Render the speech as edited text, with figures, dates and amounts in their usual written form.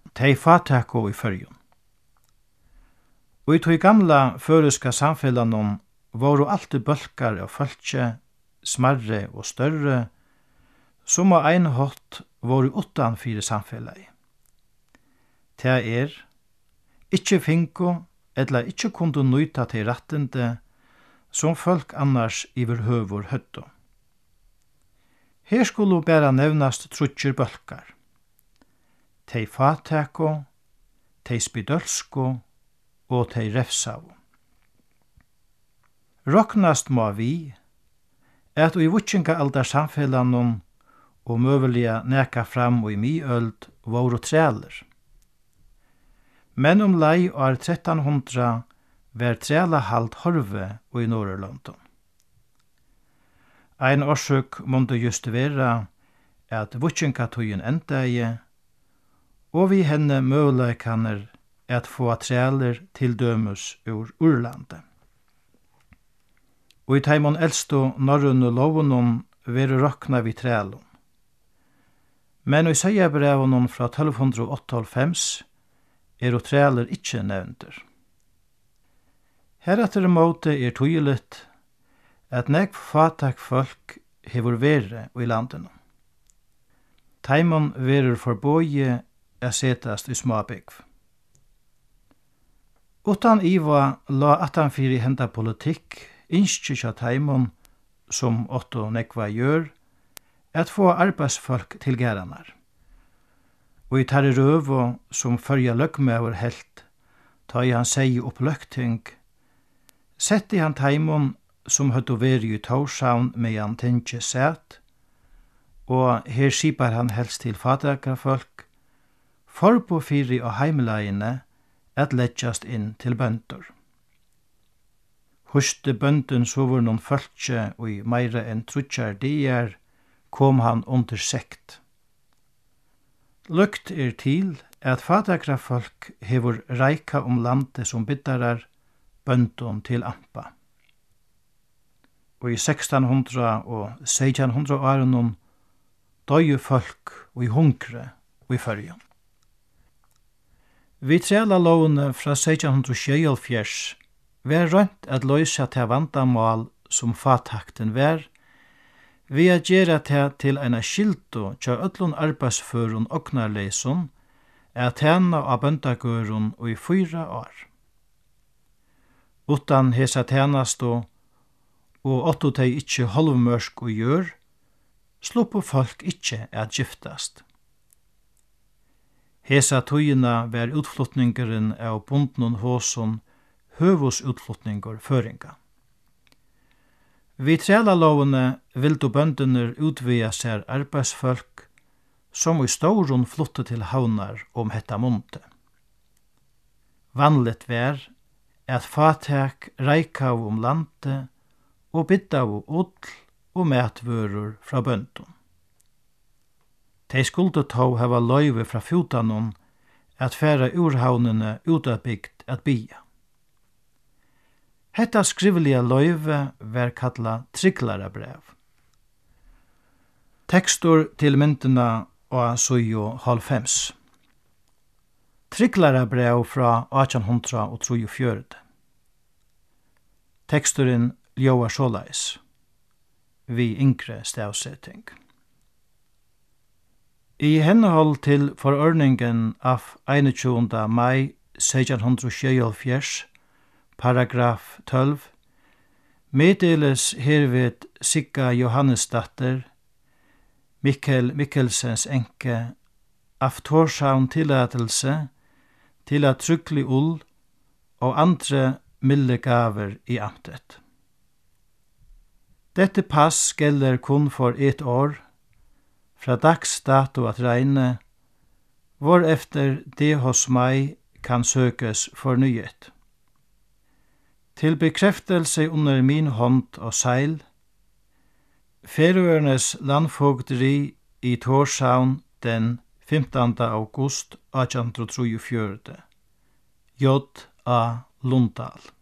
tei fatako i førjun. Og i tog gamla føreska samfellanon voru alltid bølkar av fölkje, smarre og større, som av ein hatt voru utan fyrir samfellag. Ta ikkje finko, eller ikkje kundu nøyta til rattende, som folk annars iver høvur høttu. Her skulle bæra nevnast trutjer bølkar. Tei fatako, tei spidølsko og tei refsau. Roknast må vi, at i vutsinga aldar samfellanon og møvelige neka fram og i miøld voru træler. Men lei år 1300 var trælahald horve og i Norrlondon. Ein årsøk måtte just vera at vutsingatøyen endaie, og vi henne møvleikaner at få træler til dømus ur Urlandet. Og i teimon eldstu norrønu lovunon veru rokna vi trælun. Men i Seierbrevunum fra 1298 og træler ikkje nevnter. Heretter måte tydelig at nekv fatak folk hevur vere i landinu. Teimon verur forbøye setast i småbygv. Utan iva la atanfyri henda politikk innskje kja teimon som Otto nekva gjør, at få arbeidsfolk til geranar. Og i tarri røvo som førja løgmever helt, ta i han seg opp løgting, sette han teimon som høttu veri i Tórshavn med han tinkje sæt, og her skipar han helst til fadrakarfolk, forbo fyri og heimleine at leggast inn til bøndur. Huste bønden sover noen fölkje og i meira enn trutjar dier kom han under sekt. Lukt til at fadrakarfolk hevur reika landet som biddarar bøndun til ampa. Og i 1600 og 1700 årenon døye folk og i hungre og i førjan. Vi træla lovene fra 1676 var rønt at løysa til vandamål som fatakten var, vi at gjera til eina skilto tja öllun arbeidsførun ognarleisun at tjena av bøndagørun og i 4 år. Utan hesa tjenastå og åttu tei ikkje halvmørsk og gjør, sluppu folk ikkje at giftast. Hesa tøyina var utflutningeren av bondnun hoson høvus utflutningur føringa. Vi trælalovene vildu bønduner utvia seg arbeidsfolk som i storun flutte til havnar hetta munte. Vanligt var at fatak reikav landet og biddav ull og matvørur fra bøndun. Tei skuldu tå hava løyve fra futanon at færa urhavnene utabygd at bia. Hetta skrivliga løyve var kalla Trygglarabrev. Tekstur til myndina og sujo 90. Trygglarabrev fra 1843. Teksturin ljóar såleis, vi yngre stavsetting. I henhold til forordningen av 21. mai 1676, paragraf 12, meddeles herved Sigga Johannesdatter, Mikkel Mikkelsens enke, av Tórshavn tillatelse til at trygglig ull og andre milde gaver i amtet. Dette pass gjelder kun for 1 år, fra dagsdato at regne, hvor efter det hos meg kan søkes fornyet. Til bekreftelse under min hånd og seil, Ferøernes landfogderi i Tórshavn den 15. august 1843. J. A. Lundahl.